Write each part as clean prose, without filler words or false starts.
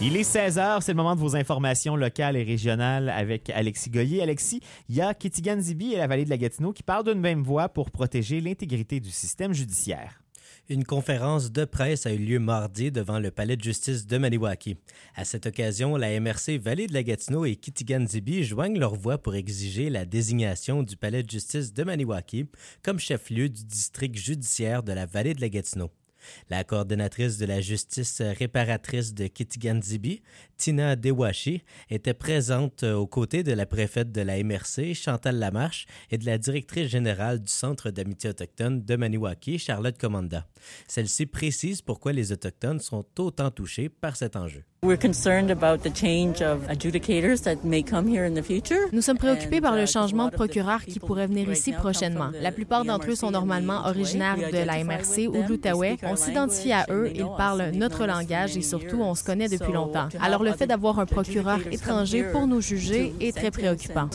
Il est 16h, c'est le moment de vos informations locales et régionales avec Alexis Goyer. Alexis, il y a Kitigan-Zibi et la vallée de la Gatineau qui parlent d'une même voix pour protéger l'intégrité du système judiciaire. Une conférence de presse a eu lieu mardi devant le palais de justice de Maniwaki. À cette occasion, la MRC Vallée de la Gatineau et Kitigan-Zibi joignent leur voix pour exiger la désignation du palais de justice de Maniwaki comme chef-lieu du district judiciaire de la Vallée de la Gatineau. La coordonnatrice de la justice réparatrice de Kitigan-Zibi, Tina Dewashi, était présente aux côtés de la préfète de la MRC, Chantal Lamarche, et de la directrice générale du Centre d'amitié autochtone de Maniwaki, Charlotte Commanda. Celle-ci précise pourquoi les Autochtones sont autant touchés par cet enjeu. Nous sommes préoccupés par le changement de procureur qui pourrait venir ici prochainement. La plupart d'entre eux sont normalement originaires de la MRC ou de l'Outaouais. On s'identifie à eux, ils parlent notre langage et surtout, on se connaît depuis longtemps. Alors, le fait d'avoir un procureur étranger pour nous juger est très préoccupant.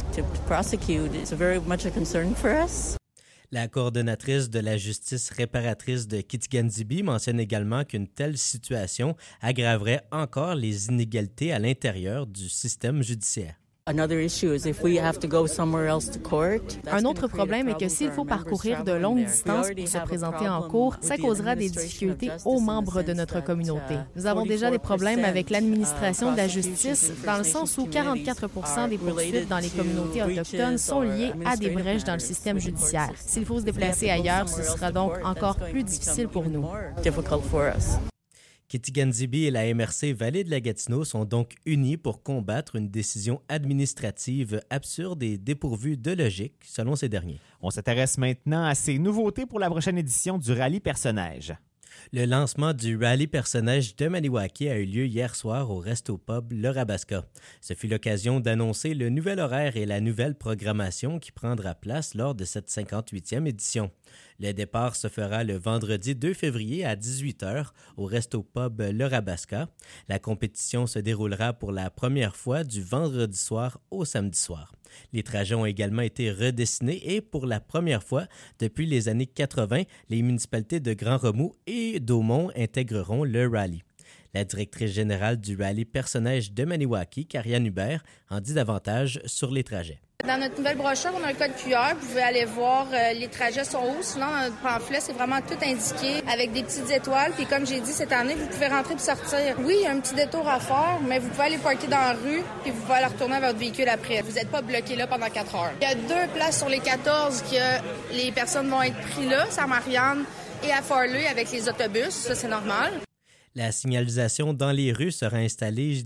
La coordonnatrice de la justice réparatrice de Kitigan-Zibi mentionne également qu'une telle situation aggraverait encore les inégalités à l'intérieur du système judiciaire. Un autre problème est que s'il faut parcourir de longues distances pour se présenter en cour, ça causera des difficultés aux membres de notre communauté. Nous avons déjà des problèmes avec l'administration de la justice, dans le sens où 44% des poursuites dans les communautés autochtones sont liées à des brèches dans le système judiciaire. S'il faut se déplacer ailleurs, ce sera donc encore plus difficile pour nous. Kitigan-Zibi et la MRC Vallée de la Gatineau sont donc unis pour combattre une décision administrative absurde et dépourvue de logique, selon ces derniers. On s'intéresse maintenant à ces nouveautés pour la prochaine édition du Rallye Personnage. Le lancement du Rallye Personnage de Maniwaki a eu lieu hier soir au Resto Pub Le Rabaska. Ce fut l'occasion d'annoncer le nouvel horaire et la nouvelle programmation qui prendra place lors de cette 58e édition. Le départ se fera le vendredi 2 février à 18h au Resto Pub Le Rabaska. La compétition se déroulera pour la première fois du vendredi soir au samedi soir. Les trajets ont également été redessinés et pour la première fois depuis les années 80, les municipalités de Grand-Remous et d'Aumont intégreront le rallye. La directrice générale du Rallye Personnage de Maniwaki, Karianne Hubert, en dit davantage sur les trajets. Dans notre nouvelle brochure, on a un code QR. Vous pouvez aller voir les trajets sont où. Sinon, dans notre pamphlet, c'est vraiment tout indiqué avec des petites étoiles. Puis comme j'ai dit, cette année, vous pouvez rentrer et sortir. Oui, il y a un petit détour à faire, mais vous pouvez aller parker dans la rue puis vous pouvez aller retourner à votre véhicule après. Vous n'êtes pas bloqué là pendant 4 heures. Il y a 2 places sur les 14 que les personnes vont être prises là, à Marianne et à Farley avec les autobus. Ça, c'est normal. La signalisation dans les rues sera installée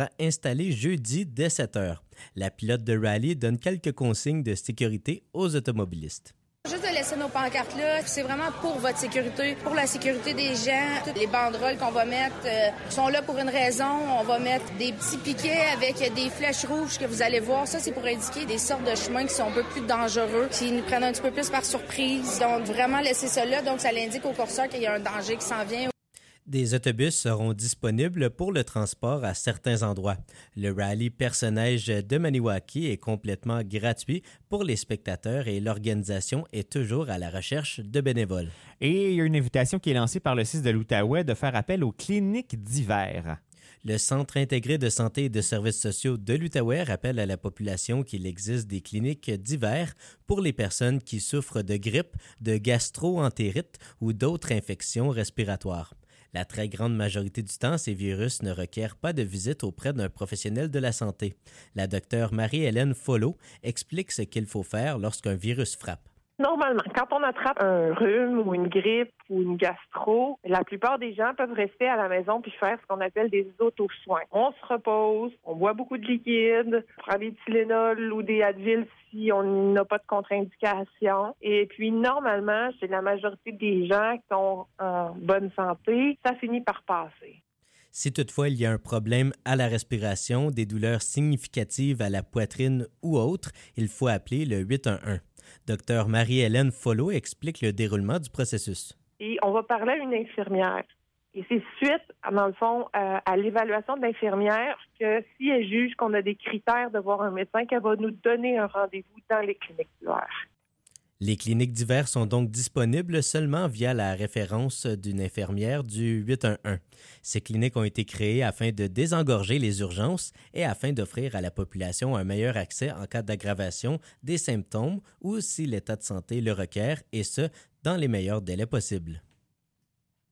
jeudi dès 7 heures. La pilote de rallye donne quelques consignes de sécurité aux automobilistes. Juste de laisser nos pancartes là, c'est vraiment pour votre sécurité, pour la sécurité des gens. Toutes les banderoles qu'on va mettre sont là pour une raison. On va mettre des petits piquets avec des flèches rouges que vous allez voir. Ça, c'est pour indiquer des sortes de chemins qui sont un peu plus dangereux, qui nous prennent un petit peu plus par surprise. Donc, vraiment laisser ça là. Donc, ça l'indique au curseur qu'il y a un danger qui s'en vient. Des autobus seront disponibles pour le transport à certains endroits. Le Rallye Personnage de Maniwaki est complètement gratuit pour les spectateurs et l'organisation est toujours à la recherche de bénévoles. Et il y a une invitation qui est lancée par le CIS de l'Outaouais de faire appel aux cliniques d'hiver. Le Centre intégré de santé et de services sociaux de l'Outaouais rappelle à la population qu'il existe des cliniques d'hiver pour les personnes qui souffrent de grippe, de gastro-entérite ou d'autres infections respiratoires. La très grande majorité du temps, ces virus ne requièrent pas de visite auprès d'un professionnel de la santé. La docteure Marie-Hélène Folleau explique ce qu'il faut faire lorsqu'un virus frappe. Normalement, quand on attrape un rhume ou une grippe ou une gastro, la plupart des gens peuvent rester à la maison puis faire ce qu'on appelle des auto-soins. On se repose, on boit beaucoup de liquide, on prend des Tylenol ou des Advil si on n'a pas de contre-indication. Et puis, normalement, chez la majorité des gens qui sont en bonne santé, ça finit par passer. Si toutefois il y a un problème à la respiration, des douleurs significatives à la poitrine ou autre, il faut appeler le 811. Docteur Marie-Hélène Folleau explique le déroulement du processus. Et on va parler à une infirmière. Et c'est suite, dans le fond, à l'évaluation de l'infirmière que si elle juge qu'on a des critères de voir un médecin, qu'elle va nous donner un rendez-vous dans les cliniques d'hiver. Les cliniques d'hiver sont donc disponibles seulement via la référence d'une infirmière du 811. Ces cliniques ont été créées afin de désengorger les urgences et afin d'offrir à la population un meilleur accès en cas d'aggravation des symptômes ou si l'état de santé le requiert, et ce, dans les meilleurs délais possibles.